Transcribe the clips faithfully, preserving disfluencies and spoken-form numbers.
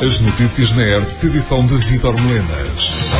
As notícias na R T P, edição de Vítor Melenas.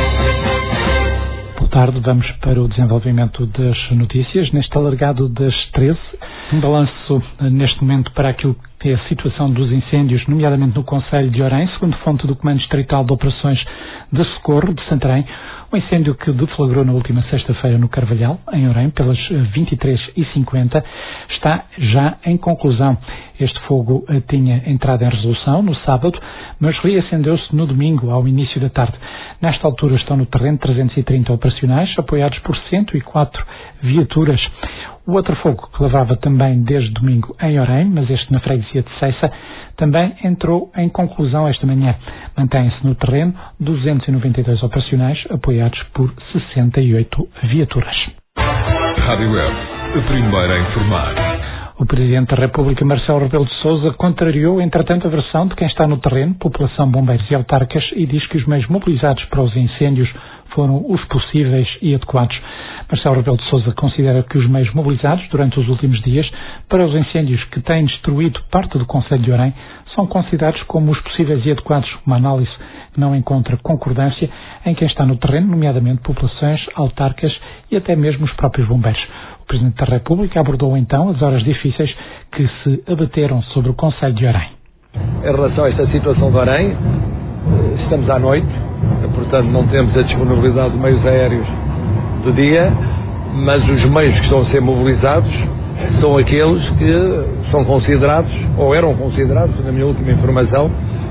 Boa tarde, vamos para o desenvolvimento das notícias. Neste alargado das treze, um balanço neste momento para aquilo que é a situação dos incêndios, nomeadamente no concelho de Orém, segundo fonte do Comando Distrital de Operações de Socorro de Santarém. Um incêndio que deflagrou na última sexta-feira no Carvalhal, em Orém, pelas vinte e três e cinquenta, está já em conclusão. Este fogo tinha entrado em resolução no sábado, mas reacendeu-se no domingo, ao início da tarde. Nesta altura estão no terreno trezentos e trinta operacionais, apoiados por cento e quatro viaturas. O outro fogo, que lavrava também desde domingo em Orém, mas este na freguesia de Ceissa, também entrou em conclusão esta manhã. Mantém-se no terreno duzentos e noventa e dois operacionais, apoiados por sessenta e oito viaturas. Rádio Web, a primeira a informar. O Presidente da República, Marcelo Rebelo de Sousa, contrariou, entretanto, a versão de quem está no terreno, população, bombeiros e autarcas, e diz que os meios mobilizados para os incêndios foram os possíveis e adequados. Marcelo Rebelo de Sousa considera que os meios mobilizados durante os últimos dias para os incêndios que têm destruído parte do concelho de Orém são considerados como os possíveis e adequados, uma análise que não encontra concordância em quem está no terreno, nomeadamente populações, autarcas e até mesmo os próprios bombeiros. O Presidente da República abordou então as horas difíceis que se abateram sobre o concelho de Orém. Em relação a esta situação de Orém, estamos à noite, portanto não temos a disponibilidade de meios aéreos de dia, mas os meios que estão a ser mobilizados são aqueles que são considerados, ou eram considerados, na minha última informação,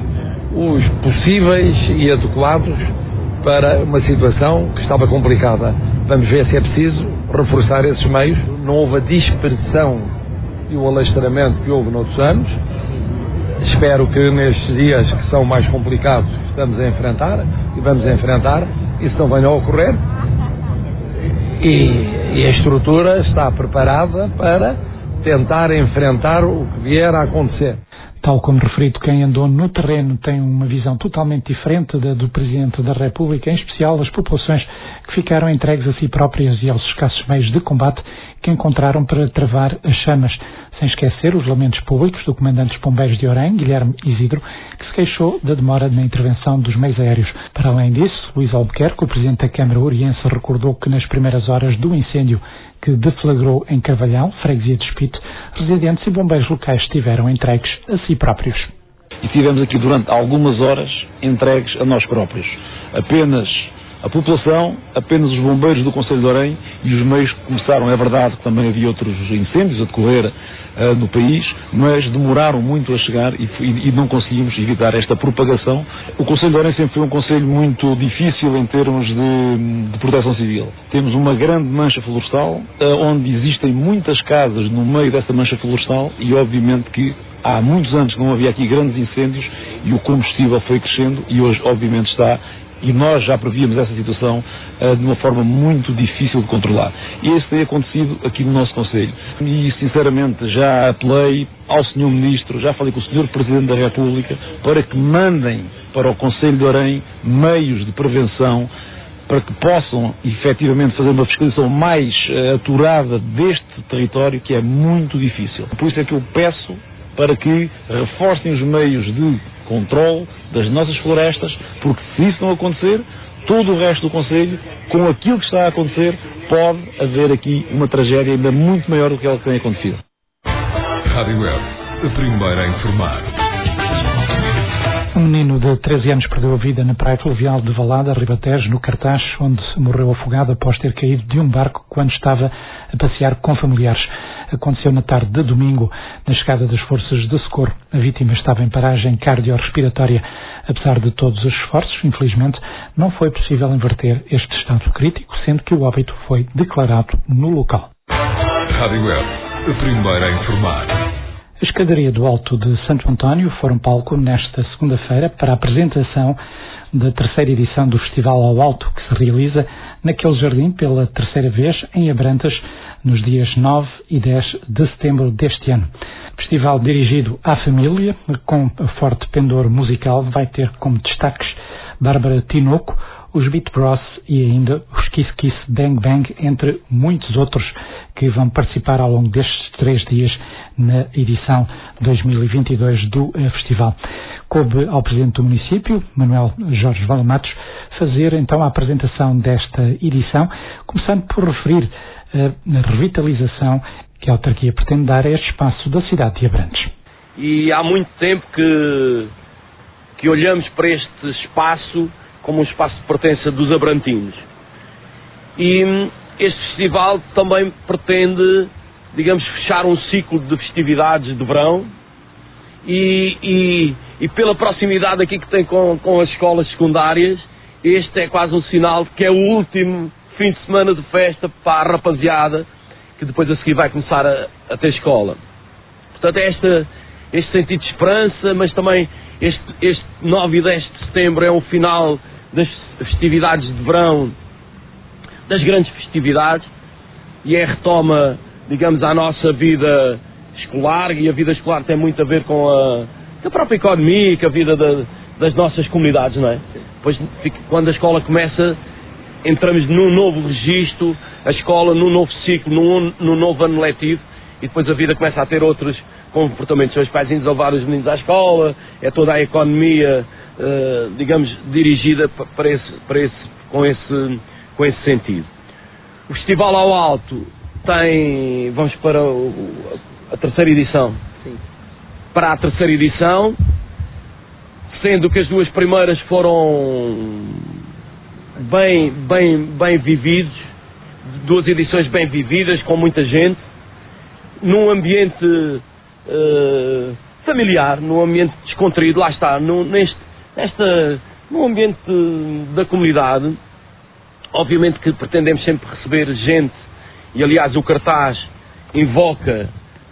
os possíveis e adequados para uma situação que estava complicada. Vamos ver se é preciso reforçar esses meios. Não houve a dispersão e o alastramento que houve noutros anos. Espero que nestes dias que são mais complicados estamos a enfrentar e vamos enfrentar, isso não venha a ocorrer. E, e a estrutura está preparada para tentar enfrentar o que vier a acontecer. Tal como referido, quem andou no terreno tem uma visão totalmente diferente da do Presidente da República, em especial as populações que ficaram entregues a si próprias e aos escassos meios de combate que encontraram para travar as chamas, sem esquecer os lamentos públicos do Comandante dos Bombeiros de Orém, Guilherme Isidro, que se queixou da demora na intervenção dos meios aéreos. Para além disso, Luís Albuquerque, o Presidente da Câmara Oriense, recordou que nas primeiras horas do incêndio que deflagrou em Carvalhal, freguesia de Espito, residentes e bombeiros locais estiveram entregues a si próprios. E tivemos aqui durante algumas horas entregues a nós próprios. Apenas a população, apenas os bombeiros do concelho de Orém e os meios que começaram. É verdade que também havia outros incêndios a decorrer uh, no país, mas demoraram muito a chegar e, e, e não conseguimos evitar esta propagação. O concelho de Orém sempre foi um concelho muito difícil em termos de, de proteção civil. Temos uma grande mancha florestal, uh, onde existem muitas casas no meio dessa mancha florestal e obviamente que há muitos anos que não havia aqui grandes incêndios e o combustível foi crescendo e hoje obviamente está. E nós já prevíamos essa situação uh, de uma forma muito difícil de controlar. E isso tem acontecido aqui no nosso concelho. E, sinceramente, já apelei ao senhor Ministro, já falei com o senhor Presidente da República, para que mandem para o concelho de Orém meios de prevenção para que possam, efetivamente, fazer uma fiscalização mais uh, aturada deste território, que é muito difícil. Por isso é que eu peço para que reforcem os meios de controle das nossas florestas, porque se isso não acontecer, todo o resto do concelho, com aquilo que está a acontecer, pode haver aqui uma tragédia ainda muito maior do que ela que tem acontecido. Rádio Web, a primeira a informar. Um menino de treze anos perdeu a vida na praia fluvial de Valada, Ribatejo, no Cartaz, onde morreu afogado após ter caído de um barco quando estava a passear com familiares. Aconteceu na tarde de domingo, na chegada das forças de socorro. A vítima estava em paragem cardiorrespiratória. Apesar de todos os esforços, infelizmente, não foi possível inverter este estado crítico, sendo que o óbito foi declarado no local. Rádio Web, a primeira a informar. A escadaria do Alto de Santo António foram palco nesta segunda-feira para a apresentação da terceira edição do Festival ao Alto, que se realiza naquele jardim pela terceira vez em Abrantes, nos dias nove e dez de setembro deste ano. O festival dirigido à família, com forte pendor musical, vai ter como destaques Bárbara Tinoco, os Beat Bros e ainda os Kiss Kiss Bang Bang, entre muitos outros que vão participar ao longo destes três dias na edição dois mil e vinte e dois do uh, festival. Coube ao Presidente do município, Manuel Jorge Valamatos, fazer então a apresentação desta edição, começando por referir a revitalização que a autarquia pretende dar a este espaço da cidade de Abrantes. E há muito tempo que, que olhamos para este espaço como um espaço de pertença dos abrantinos. E este festival também pretende, digamos, fechar um ciclo de festividades de verão e, e, e pela proximidade aqui que tem com, com as escolas secundárias, este é quase um sinal de que é o último fim de semana de festa para a rapaziada que depois a seguir vai começar a, a ter escola. Portanto, é este, este sentido de esperança, mas também este, este nove e dez de setembro é o final das festividades de verão, das grandes festividades, e é a retoma, digamos, à nossa vida escolar, e a vida escolar tem muito a ver com a, com a própria economia e com a vida da, das nossas comunidades, não é? Pois, quando a escola começa, entramos num novo registro, a escola num novo ciclo, num, num novo ano letivo, e depois a vida começa a ter outros comportamentos. São os pais indo levar os meninos à escola, é toda a economia, uh, digamos, dirigida para esse, para esse, com, esse, com esse sentido. O Festival ao Alto tem, vamos para o, a terceira edição. Sim. Para a terceira edição, sendo que as duas primeiras foram bem, bem, bem vividos, duas edições bem vividas, com muita gente, num ambiente uh, familiar, num ambiente descontraído, lá está, num, neste, nesta, num ambiente da comunidade. Obviamente que pretendemos sempre receber gente, e aliás o cartaz invoca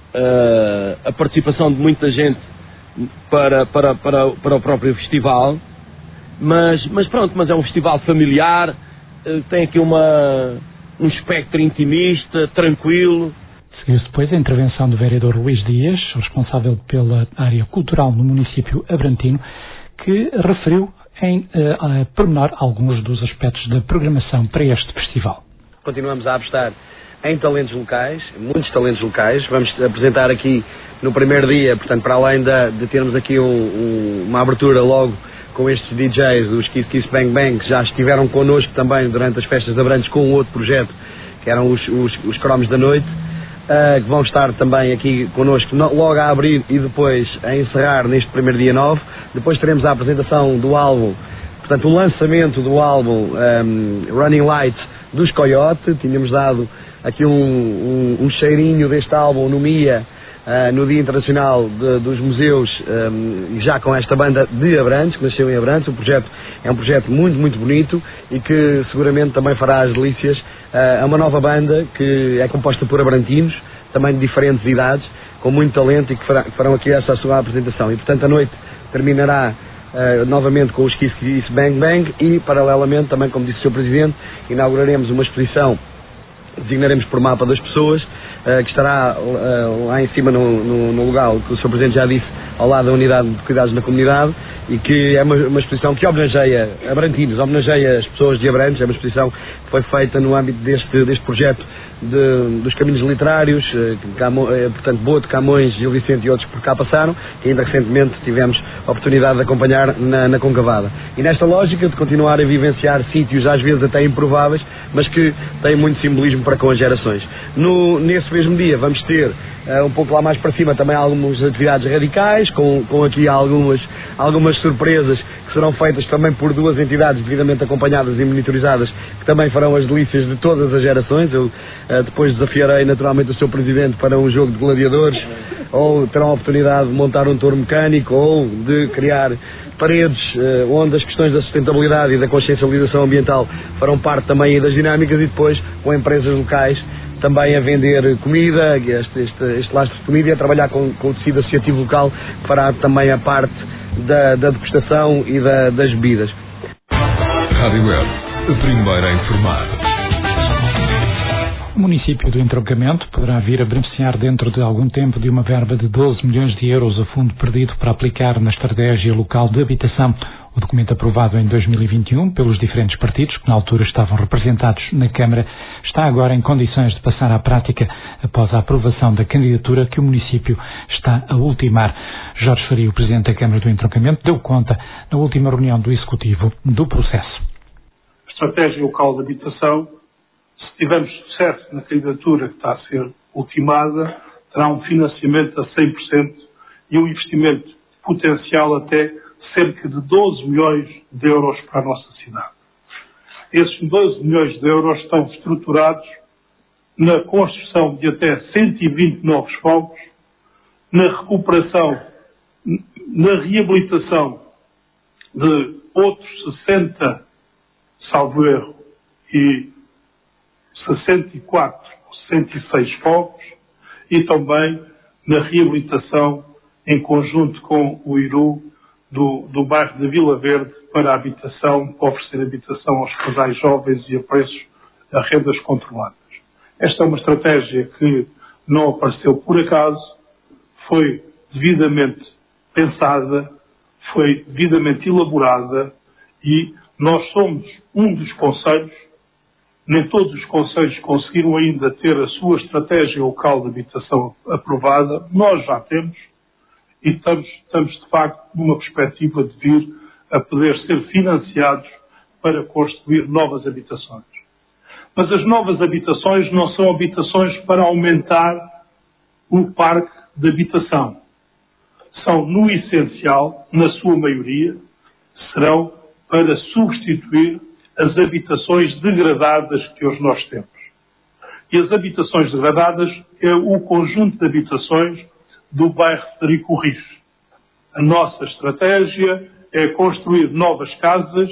uh, a participação de muita gente para, para, para, para o próprio festival. Mas, mas pronto, mas é um festival familiar, tem aqui uma, um espectro intimista, tranquilo. Seguiu-se depois a intervenção do vereador Luís Dias, responsável pela área cultural no município abrantino, que referiu em uh, a pormenor alguns dos aspectos da programação para este festival. Continuamos a apostar em talentos locais, muitos talentos locais. Vamos apresentar aqui no primeiro dia, portanto, para além de, de termos aqui um, um, uma abertura logo com estes D Js, os Kiss Kiss Bang Bang, que já estiveram connosco também durante as festas de Abrantes com um outro projeto, que eram os, os, os Cromos da Noite, uh, que vão estar também aqui connosco no, logo a abrir e depois a encerrar neste primeiro dia nove. Depois teremos a apresentação do álbum, portanto o lançamento do álbum um, Running Light dos Coyote. Tínhamos dado aqui um, um, um cheirinho deste álbum no M I A, Uh, no Dia Internacional de, dos Museus, um, já com esta banda de Abrantes, que nasceu em Abrantes. O projeto é um projeto muito, muito bonito e que seguramente também fará as delícias. Uh, é uma nova banda que é composta por abrantinos, também de diferentes idades, com muito talento, e que fará, farão aqui essa sua apresentação. E portanto a noite terminará uh, novamente com os Kiss Kiss Bang Bang e, paralelamente, também, como disse o senhor Presidente, inauguraremos uma exposição, designaremos por mapa das pessoas, Uh, que estará uh, lá em cima no, no, no lugar que o senhor Presidente já disse, ao lado da Unidade de Cuidados na Comunidade, e que é uma, uma exposição que homenageia abrantinos, homenageia as pessoas de Abrantes. É uma exposição que foi feita no âmbito deste, deste projeto de, dos caminhos literários, uh, Camo, uh, portanto Boto, Camões, Gil Vicente e outros que por cá passaram, que ainda recentemente tivemos a oportunidade de acompanhar na, na Concavada. E nesta lógica de continuar a vivenciar sítios às vezes até improváveis, mas que têm muito simbolismo para com as gerações. No, nesse mesmo dia vamos ter uh, um pouco lá mais para cima também algumas atividades radicais, com, com aqui algumas, algumas surpresas que serão feitas também por duas entidades devidamente acompanhadas e monitorizadas, que também farão as delícias de todas as gerações. Eu uh, depois desafiarei naturalmente o seu Presidente para um jogo de gladiadores, ou terão a oportunidade de montar um touro mecânico, ou de criar paredes uh, onde as questões da sustentabilidade e da consciencialização ambiental farão parte também das dinâmicas, e depois com empresas locais também a vender comida, este, este, este lastro de comida, e a trabalhar com, com o tecido associativo local, que fará também a parte da, da degustação e da, das bebidas. Rádio Web, a primeira a informar. O município do Entroncamento poderá vir a beneficiar dentro de algum tempo de uma verba de doze milhões de euros a fundo perdido para aplicar na estratégia local de habitação. O documento aprovado em dois mil e vinte e um pelos diferentes partidos, que na altura estavam representados na Câmara, está agora em condições de passar à prática após a aprovação da candidatura que o município está a ultimar. Jorge Faria, o Presidente da Câmara do Entroncamento, deu conta, na última reunião do Executivo, do processo. A estratégia local de habitação, se tivermos sucesso na candidatura que está a ser ultimada, terá um financiamento a cem por cento e um investimento potencial até cerca de doze milhões de euros para a nossa cidade. Esses doze milhões de euros estão estruturados na construção de até cento e vinte novos fogos, na recuperação, na reabilitação de outros sessenta, salvo erro, e sessenta e quatro, sessenta e seis fogos, e também na reabilitação, em conjunto com o I R U, do, do bairro de Vila Verde, para a habitação, para oferecer habitação aos casais jovens e a preços, a rendas controladas. Esta é uma estratégia que não apareceu por acaso, foi devidamente pensada, foi devidamente elaborada e nós somos um dos concelhos, nem todos os concelhos conseguiram ainda ter a sua estratégia local de habitação aprovada, nós já temos e estamos, estamos de facto numa perspectiva de vir a poder ser financiados para construir novas habitações. Mas as novas habitações não são habitações para aumentar o parque de habitação. São, no essencial, na sua maioria, serão para substituir as habitações degradadas que hoje nós temos. E as habitações degradadas é o conjunto de habitações do bairro Frederico Rios. A nossa estratégia é construir novas casas,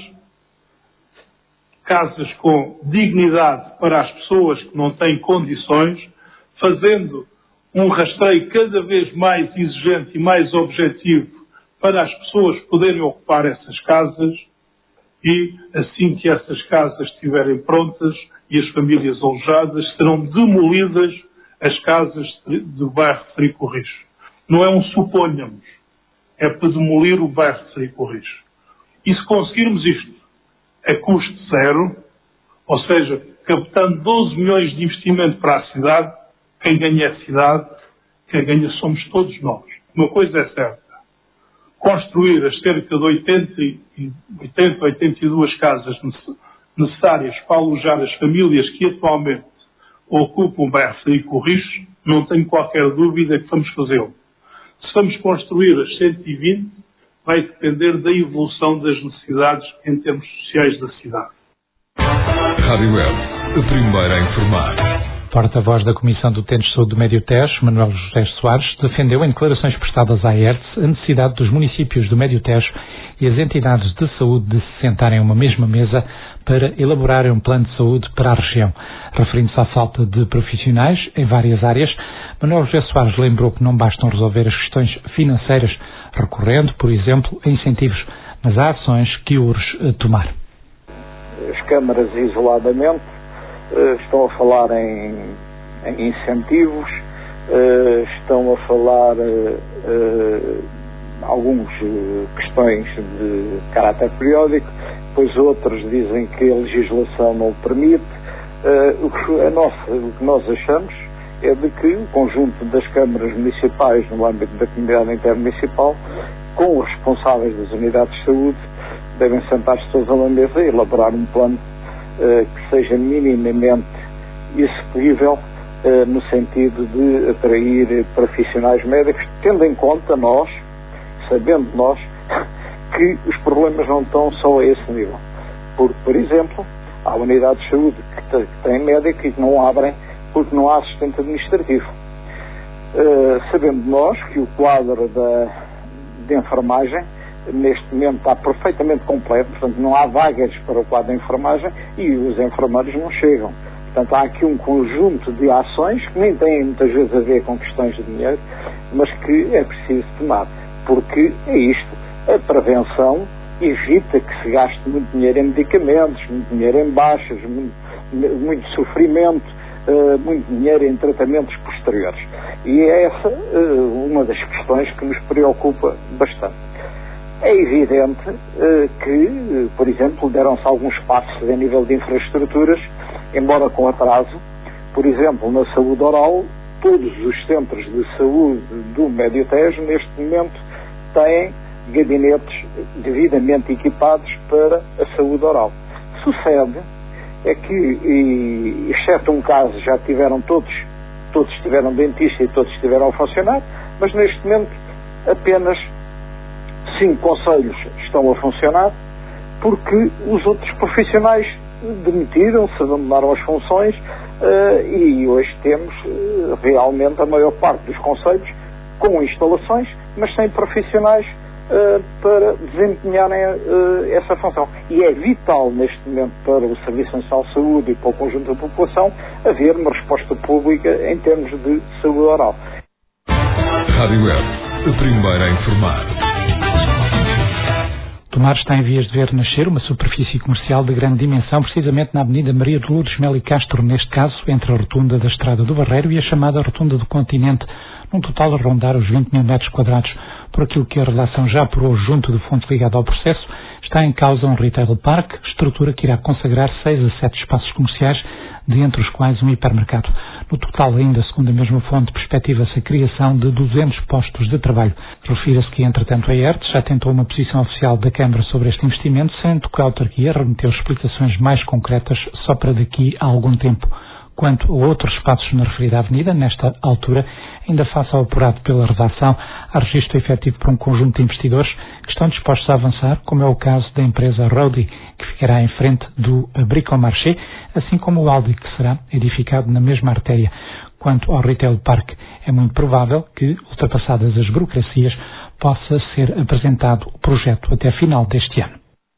casas com dignidade para as pessoas que não têm condições, fazendo um rastreio cada vez mais exigente e mais objetivo para as pessoas poderem ocupar essas casas e, assim que essas casas estiverem prontas e as famílias alojadas, serão demolidas as casas do bairro de Frederico Rios. Não é um suponhamos, é para demolir o bairro de Frederico Rios. E se conseguirmos isto a custo zero, ou seja, captando doze milhões de investimento para a cidade, quem ganha é a cidade, quem ganha somos todos nós. Uma coisa é certa, construir as cerca de oitenta, oitenta, oitenta e duas casas necessárias para alojar as famílias que atualmente ocupam o bairro de Frederico Rios, não tenho qualquer dúvida que vamos fazê-lo. Se vamos construir as cento e vinte, vai depender da evolução das necessidades em termos sociais da cidade. Rádio Web, a primeira a informar. Porta-voz da Comissão do Utentes de Saúde do Médio Tejo, Manuel José Soares, defendeu em declarações prestadas à E R T S a necessidade dos municípios do Médio Tejo e as entidades de saúde de se sentarem a uma mesma mesa para elaborarem um plano de saúde para a região. Referindo-se à falta de profissionais em várias áreas, Manuel José Soares lembrou que não bastam resolver as questões financeiras, recorrendo, por exemplo, a incentivos, mas há ações que urge tomar. As câmaras, isoladamente, estão a falar em, em incentivos, estão a falar algumas questões de caráter periódico, depois outros dizem que a legislação não o permite. O que, a nossa, o que nós achamos é de que o conjunto das câmaras municipais no âmbito da comunidade intermunicipal, com os responsáveis das unidades de saúde, devem sentar-se todos a uma mesa e elaborar um plano uh, que seja minimamente execuível uh, no sentido de atrair profissionais médicos, tendo em conta nós, sabendo nós, que os problemas não estão só a esse nível. Porque, por exemplo, há unidades de saúde que têm médico e que não abrem porque não há assistente administrativo. Uh, sabendo nós que o quadro da, de enfermagem neste momento está perfeitamente completo, portanto não há vagas para o quadro de enfermagem e os enfermeiros não chegam. Portanto há aqui um conjunto de ações que nem têm muitas vezes a ver com questões de dinheiro, mas que é preciso tomar, porque é isto, a prevenção evita que se gaste muito dinheiro em medicamentos, muito dinheiro em baixas, muito, muito sofrimento, Uh, muito dinheiro em tratamentos posteriores. E é essa uh, uma das questões que nos preocupa bastante. É evidente uh, que, uh, por exemplo, deram-se alguns passos a nível de infraestruturas, embora com atraso. Por exemplo, na saúde oral, todos os centros de saúde do Médio Tejo, neste momento, têm gabinetes devidamente equipados para a saúde oral. Sucede é que, e, exceto um caso, já tiveram todos, todos tiveram dentista e todos estiveram a funcionar, mas neste momento apenas cinco conselhos estão a funcionar porque os outros profissionais demitiram-se, abandonaram as funções uh, e hoje temos uh, realmente a maior parte dos conselhos com instalações, mas sem profissionais uh, para desempenharem uh, essa função. E é vital neste momento para o Serviço Nacional de Saúde e para o conjunto da população haver uma resposta pública em termos de saúde oral. Rádio Web, a primeira a informar. Tomar está em vias de ver nascer uma superfície comercial de grande dimensão, precisamente na Avenida Maria de Lourdes Melo Castro, neste caso entre a rotunda da Estrada do Barreiro e a chamada Rotunda do Continente, num total a rondar os vinte mil metros quadrados. Por aquilo que a redação já apurou junto do fundo ligado ao processo, está em causa um retail park, estrutura que irá consagrar seis a sete espaços comerciais, dentre os quais um hipermercado. No total, ainda segundo a mesma fonte, perspectiva-se a criação de duzentos postos de trabalho. Refira-se que, entretanto, a ERTE já tentou uma posição oficial da Câmara sobre este investimento, sendo que a autarquia remeteu explicações mais concretas só para daqui a algum tempo. Quanto a outros espaços na referida avenida, nesta altura, ainda face ao apurado pela redação, há registro efetivo para um conjunto de investidores que estão dispostos a avançar, como é o caso da empresa Rodi, que ficará em frente do Bricomarché, assim como o Aldi, que será edificado na mesma artéria. Quanto ao Retail Park, é muito provável que, ultrapassadas as burocracias, possa ser apresentado o projeto até final deste ano.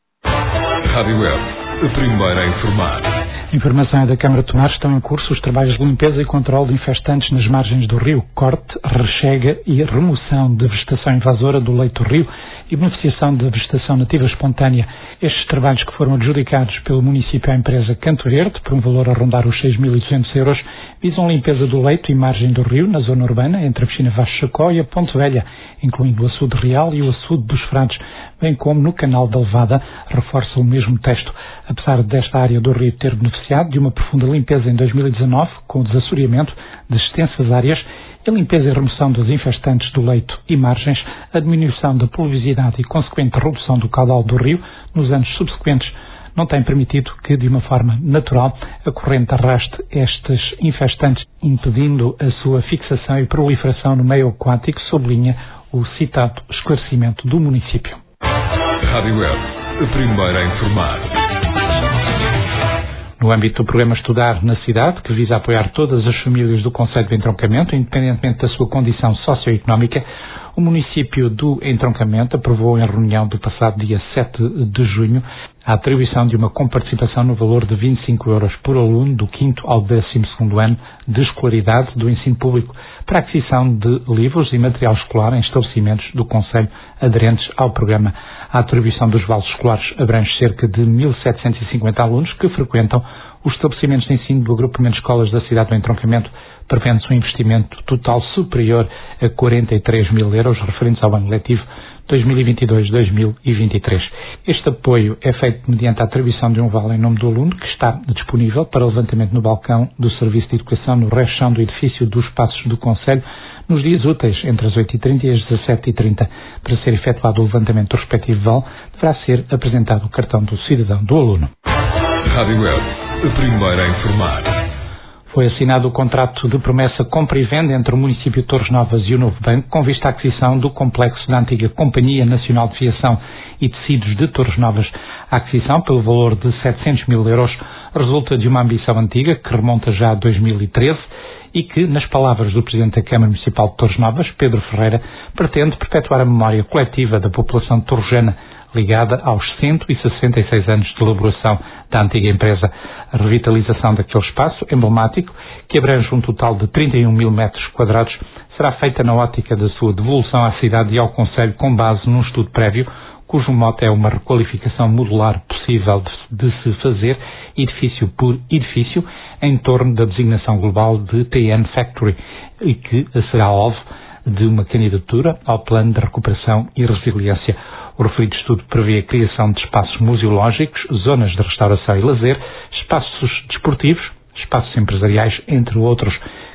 Rádio Web, a primeira a informar. A informação é da Câmara de Tomar. Estão em curso os trabalhos de limpeza e controle de infestantes nas margens do rio, corte, rechega e remoção de vegetação invasora do leito do rio e beneficiação da vegetação nativa espontânea. Estes trabalhos, que foram adjudicados pelo município à empresa Canto Verde, por um valor a rondar os seis mil e duzentos euros, visam a limpeza do leito e margem do rio, na zona urbana, entre a piscina Vasco Chacó e a Ponte Velha, incluindo o açude real e o açude dos Frades, bem como no canal da Levada, reforça o mesmo texto. Apesar desta área do rio ter beneficiado de uma profunda limpeza em dois mil e dezanove, com o desassoreamento de extensas áreas, a limpeza e remoção dos infestantes do leito e margens, a diminuição da pluviosidade e consequente redução do caudal do rio nos anos subsequentes não tem permitido que, de uma forma natural, a corrente arraste estes infestantes, impedindo a sua fixação e proliferação no meio aquático, sublinha o citado esclarecimento do município. Rádio Web, a primeira a informar. No âmbito do programa Estudar na Cidade, que visa apoiar todas as famílias do concelho do Entroncamento, independentemente da sua condição socioeconómica, o município do Entroncamento aprovou em reunião do passado dia sete de junho a atribuição de uma comparticipação no valor de vinte e cinco euros por aluno do quinto ao décimo segundo ano de escolaridade do ensino público para a aquisição de livros e material escolar em estabelecimentos do concelho aderentes ao programa. A atribuição dos vales escolares abrange cerca de mil setecentos e cinquenta alunos que frequentam os estabelecimentos de ensino do agrupamento de escolas da cidade do Entroncamento, prevendo-se um investimento total superior a quarenta e três mil euros referentes ao ano letivo dois mil e vinte e dois dois mil e vinte e três. Este apoio é feito mediante a atribuição de um vale em nome do aluno, que está disponível para levantamento no balcão do Serviço de Educação no rechão do edifício dos Passos do Concelho, nos dias úteis, entre as oito e trinta e as dezassete e trinta. Para ser efetuado o levantamento do respectivo vale, deverá ser apresentado o cartão do cidadão do aluno. Rádio Web, a primeira a informar. Foi assinado o contrato de promessa compra e venda entre o município de Torres Novas e o Novo Banco, com vista à aquisição do complexo da antiga Companhia Nacional de Fiação e Tecidos de Torres Novas. A aquisição, pelo valor de setecentos mil euros, resulta de uma ambição antiga, que remonta já a dois mil e treze, e que, nas palavras do Presidente da Câmara Municipal de Torres Novas, Pedro Ferreira, pretende perpetuar a memória coletiva da população torrejana, ligada aos cento e sessenta e seis anos de elaboração da antiga empresa. A revitalização daquele espaço emblemático, que abrange um total de trinta e um mil metros quadrados, será feita na ótica da sua devolução à cidade e ao concelho com base num estudo prévio, cujo mote é uma requalificação modular possível de, de se fazer, edifício por edifício, em torno da designação global de T N Factory, e que será alvo de uma candidatura ao Plano de Recuperação e Resiliência. O referido estudo prevê a criação de espaços museológicos, zonas de restauração e lazer, espaços desportivos, espaços empresariais, entre outros,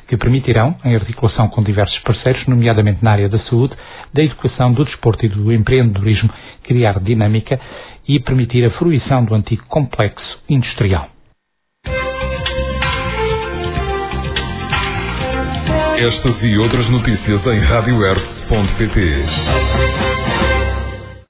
que permitirão, em articulação com diversos parceiros, nomeadamente na área da saúde, da educação, do desporto e do empreendedorismo, criar dinâmica e permitir a fruição do antigo complexo industrial. Estas e outras notícias em rádio erve ponto pt.